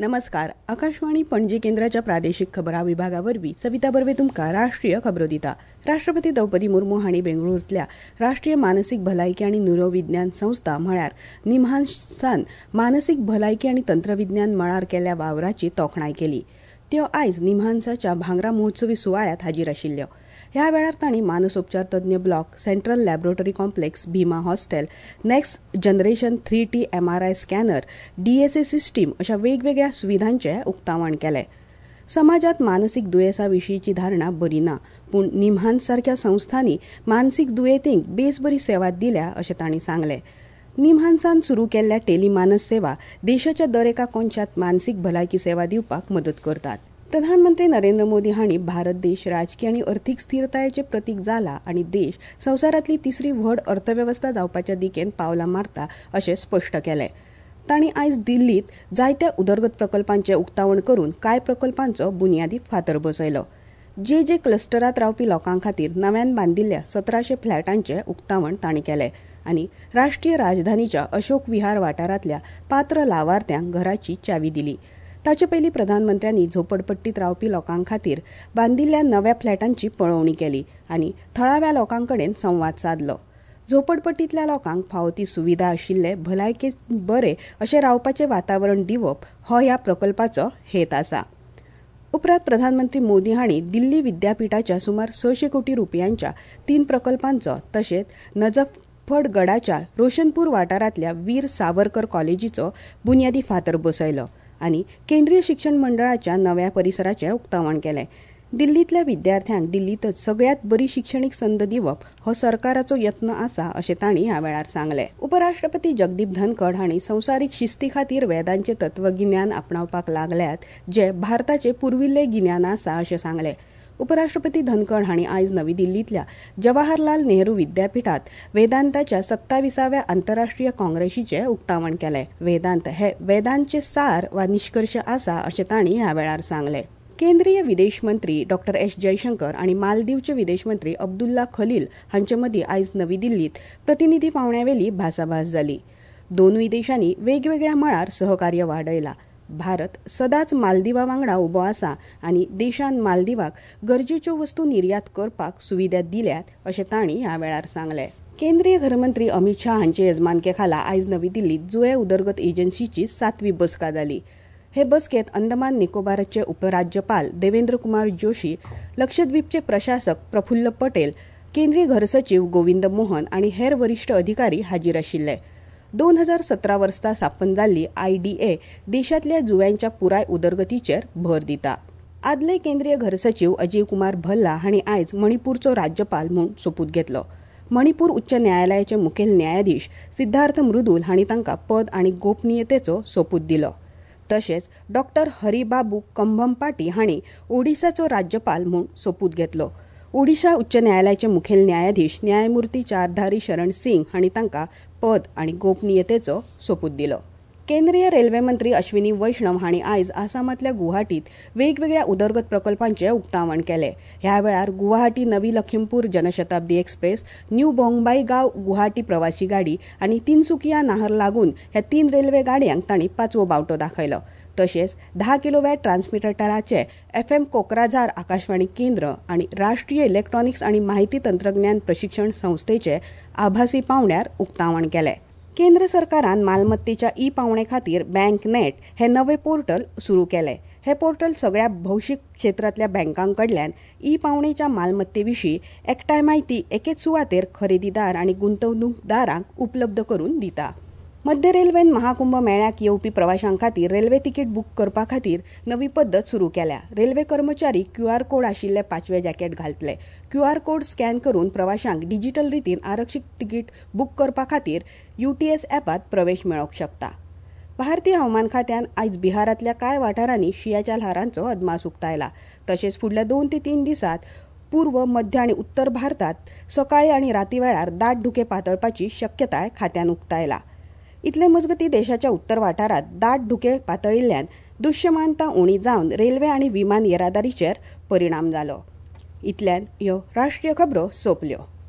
नमस्कार. आकाशवाणी पणजी केंद्राच्या प्रादेशीक खबरां विभागावरवीं सविता बर्वे तुमकां राष्ट्रीय खबरो दिता. राष्ट्रपती द्रौपदी मुर्मू हांणी बेंगळुरूंतल्या राष्ट्रीय मानसीक भलायकी आनी न्यूरोविज्ञान संस्था म्हळ्यार निमहांसान मानसीक भलायकी आनी तंत्रविज्ञान मळार केल्ल्या वावराची तोखणाय केली. त्यो आयज निमहांसाच्या भांगरा महोत्सवी सुवाळ्यात हाजीर आशिल्ल्यो. ह्या वेळार तांणी मानसोपचार तज्ञ block, central laboratory complex, Bhima hostel, next generation 3T MRI scanner, DSA system अशा वेगवेगळ्या सुविधांचे उक्तावण केले. समाजात मानसीक दुयेंसा विशींची धारणा बरी ना, पूण निमहांस सारख्या संस्थांनी मानसीक दुयेंतींक बेस बरी सेवा दिल्या अशें तांणी सांगलें. निमहांसान सुरू केल्ल्या टेलिमानस सेवा देशाच्या दरेका कोनशात मानसीक भलायकी सेवा दिवपाक मदत करतात. प्रधानमंत्री नरेंद्र मोदी हांणी भारत देश राजकीय आनी अर्थीक स्थिरतायेचें प्रतीक जाला आनी देश संवसारांतली तिसरी व्हड अर्थवेवस्था जावपाच्या दिकेन पावलां मारता अशें स्पश्ट केलें. तांणी आयज दिल्लींत जायत्या उदरगत प्रकल्पांचें उक्तावण करून कांय प्रकल्पांचो बुनयादी फातर बसयलो. जे क्लस्टरांत रावपी लोकां खातीर नव्यान बांदिल्ल्या 1700 फ्लॅटांचें उक्तावण तांणी केलें आनी राष्ट्रीय राजधानीच्या अशोक विहार वाठारांतल्या पात्र लावार्थ्यांक घराची चावी दिली. ताचे पयलीं प्रधानमंत्र्यांनी झोपडपट्टीत रावपी लोकां खातीर बांदिल्ल्या नव्या फ्लॅटांची पळोवणी केली आनी थळाव्या लोकां कडेन संवाद साधलो. झोपडपट्टींतल्या लोकांक फावो ती सुविधा आशिल्ले भलायकेन बरे अशें रावपाचें वातावरण दिवप हो ह्या प्रकल्पाचो हेत आसा. उपरांत प्रधानमंत्री मोदी हांणी दिल्ली विद्यापीठाच्या सुमार 600 कोटी रुपयांच्या 3 प्रकल्पांचो तशेंच नजफगडाच्या रोशनपूर वाठारांतल्या वीर सावरकर कॉलेजीचो बुनयादी फातर बसयलो आनी केंद्रीय शिक्षण मंडळाच्या नव्या परिसराचें उक्तावण केलें. दिल्लींतल्या विद्यार्थ्यांक दिल्लींतच सगळ्यांत बरी शिक्षणीक संद दिवप हो सरकाराचो यत्न आसा अशें तांणी ह्या वेळार सांगलें. उपराष्ट्रपती जगदीप धनखड हांणी संवसारीक शिस्ती खातीर वेदांचें तत्वगिन्यान आपणावपाक लागल्यात जें भारताचें पुर्विल्लें गिन्यान आसा अशें सांगलें. उपराष्ट्रपती धनखड हांणी आयज नवी दिल्लींतल्या जवाहरलाल नेहरू विद्यापीठांत वेदांताच्या 27व्या आंतरराष्ट्रीय काँग्रेसीचें उक्तावण केलें. वेदांत हे वेदांचे सार वा निश्कर्श आसा अशें तांणी ह्या वेळार सांगलें. केंद्रीय विदेश मंत्री डॉ. एस. जयशंकर आनी मालदीवचे विदेश मंत्री अब्दुल्ला खलील हांचे मदीं आयज नवी दिल्लींत प्रतिनिधी पावंड्यावेली भासाभास जाली. दोनूय देशांनी वेगवेगळ्या मळार सहकार्य वाडयलां. भारत सदांच मालदीवा वांगडा उबो आसा आनी देशान मालदीवाक गरजेच्यो वस्तू निर्यात करपाक सुविधा दिल्यात अशें तांणी ह्या वेळार सांगलें. केंद्रीय घरमंत्री अमित शाह हांचे येजमानके खाला आयज नवी दिल्लींत जुंवो उदरगत एजन्सीची 7वी बसका जाली. हे बसकेंत अंदमान निकोबारचे उपराज्यपाल देवेंद्र कुमार जोशी, लक्षद्वीपचे प्रशासक प्रफुल्ल पटेल, केंद्रीय घर सचिव गोविंद मोहन आनी हेर वरिश्ठ अधिकारी हाजीर आशिल्ले. 2017 वर्सा स्थापन जाल्ली IDA देशांतल्या जुंव्यांच्या पुराय उदरगतीचेर भर दिता. आदले केंद्रीय घर सचिव अजय कुमार भल्ला हांणी आयज मणिपूरचो राज्यपाल म्हूण सोपूत घेतलो. मणिपूर उच्च न्यायालयाचे मुखेल न्यायाधीश सिद्धार्थ मृदुल हांणी तांकां पद आनी गोपनीयतेचो सोपूत दिलो. तशेंच डॉ. हरिबाबू कंभमपाटी हांणी ओडिशाचो राज्यपाल म्हूण सोपूत घेतलो. ओडिशा उच्च न्यायालयाचे मुखेल न्यायाधीश न्यायमूर्ती चारधारी शरण सिंग हांणी तांकां पद आनी गोपनीयतेचो सोपूत दिलो. केंद्रीय रेल्वे मंत्री अश्विनी वैष्णव हांणी आयज आसामांतल्या गुवाहाटींत वेगवेगळ्या उदरगत प्रकल्पांचें उक्तावण केलें. ह्या वेळार गुवाहाटी नवी लखीमपूर जनशताब्दी एक्सप्रेस, न्यू बोंगाईगांव गुवाहाटी प्रवासी गाडी आनी तिनसुकिया नाहरलागून ह्या 3 रेल्वे गाडयांक तांणी 5वो बावटो दाखयलो. तशेंच 10 किलोवॅट ट्रान्समिटराचे FM कोक्राझार आकाशवाणी केंद्र आनी राष्ट्रीय इलेक्ट्रॉनिक्स आनी माहिती तंत्रज्ञान प्रशिक्षण संस्थेचे आभासी पावंड्यार उक्तावण केलें. केंद्र सरकारान मालमत्तेच्या पावंडे खातीर बँक नेट हे नवे पोर्टल सुरू केले. हे पोर्टल सगळ्या भौशीक क्षेत्रांतल्या बँकांकडल्यान पावंडेच्या मालमत्ते विशीं एकठांय म्हायती एकेच सुवातेर खरेदीदार आनी गुंतवणूकदारांक उपलब्ध करून दिता. मध्य रेल्वेन महाकुंभ मेळ्याक येवपी प्रवाशांक खातीर रेल्वे तिकीट बूक करपा खातीर नवी पद्दत सुरू केल्या. रेल्वे कर्मचारी QR कोड आशिल्ले 5वें जॅकेट घालतले. QR कोड स्कॅन करून प्रवाशांक डिजिटल रितीन आरक्षीत तिकीट बूक करपा खातीर UTS ॲपात प्रवेश मेळोवंक शकता. भारतीय हवामान खात्यान आयज बिहारांतल्या कांय वाठारांनी शिंयाच्या ल्हारांचो अदमास उक्तायला. तशेंच फुडल्या 2 ते 3 दिसांत पूर्व, मध्य आनी उत्तर भारतांत सकाळी आनी राती वेळार दाट धुके पातळपाची शक्यताय खात्यान उक्तायला. इतले मजगतीं देशाच्या उत्तर वाठारांत दाट धुके पातळिल्ल्यान दृश्यमानता उणी जावन रेल्वे आनी विमान येरादारीचेर परिणाम जालो. इतल्यान ह्यो राष्ट्रीय खबरो सोंपल्यो.